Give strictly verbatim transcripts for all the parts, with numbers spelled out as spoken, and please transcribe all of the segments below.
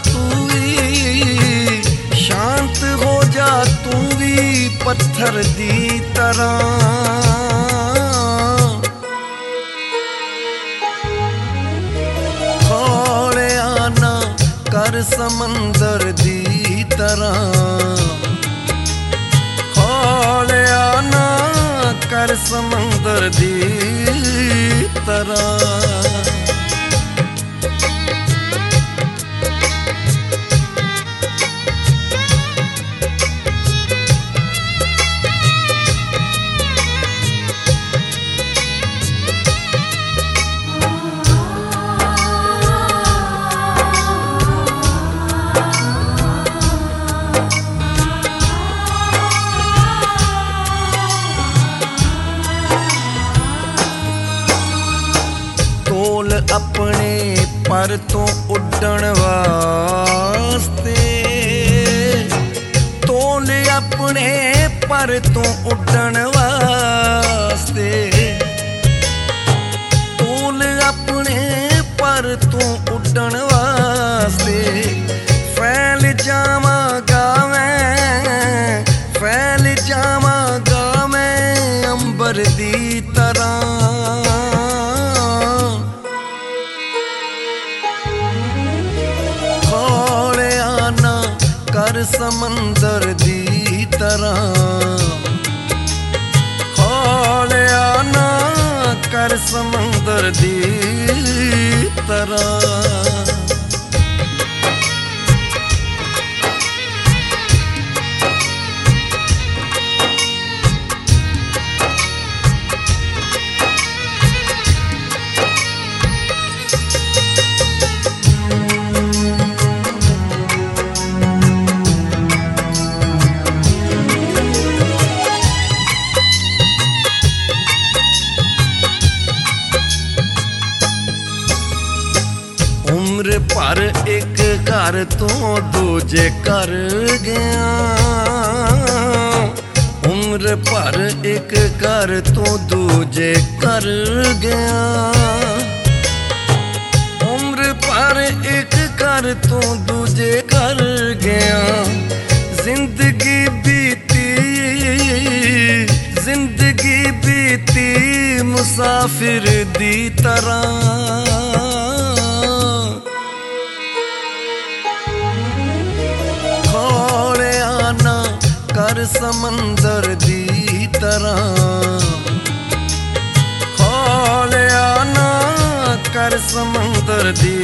तू भी, शांत हो जा तू भी पत्थर दी तरह। खोलिया ना कर समंदर दी तरह, खोलिया ना कर समंदर दी तरह। तोल अपने पर तो उड़न वास्ते, तोल अपने पर तो उड़न वास्ते, तोल अपने पर तो उड़न वास्ते। फैल जावांगा मैं, फैल जावांगा मैं अंबर दी तरह। कर समंदर दी तरह, खोलिया ना कर समंदर दी तरह। उम्र पर एक घर तो दूजे कर गया, उम्र पर एक घर तो दूजे कर गया, उम्र पर एक घर तो दूजे कर गया। जिंदगी बीती, जिंदगी बीती मुसाफिर दी तरह। खोलिया ना कर समंदर दी तरह, खोलिया ना कर समंदर दी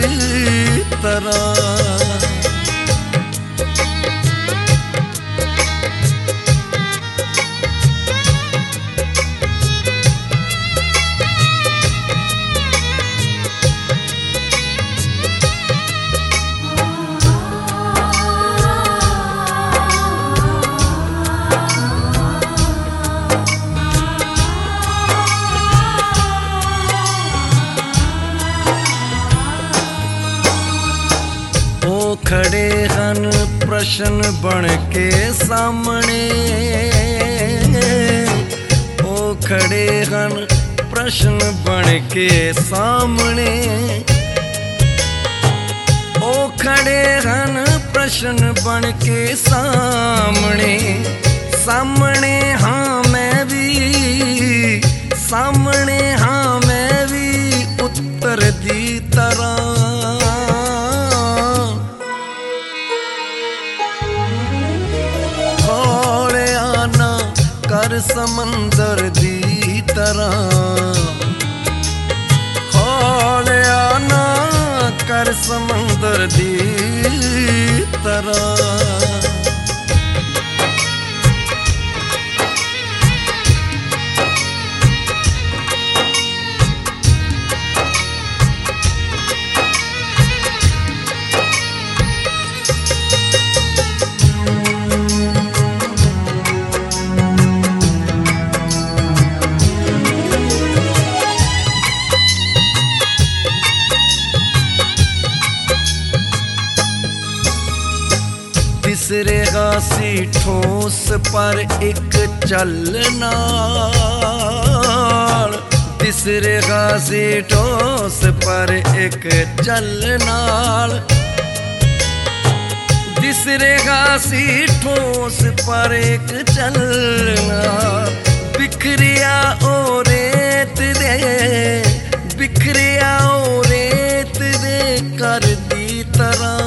तरह। खड़े हन प्रश्न बन के सामने, ओ खड़े हन प्रश्न बन के सामने, ओ खड़े हन प्रश्न बन के सामने। सामने हाँ मैं भी, सामने हाँ मैं भी उत्तर दी तरह। कर समंदर दी तरह, खोलिया ना कर समंदर दी तरह। तीसरे गासी ठोस पर एक चलना, तीसरे गासी ठोस पर एक चलना। बिसरेगा सी ठोस पर एक चलना, बिखरिया ओ रेत दे, बिखरिया ओ रेत दे कर दी तरह।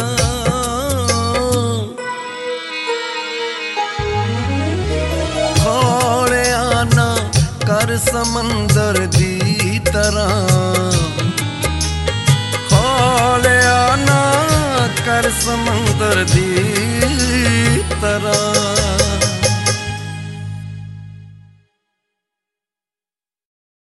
खोलिया ना कर समंदर दी तरह, खोलिया ना कर समंदर दी तरह।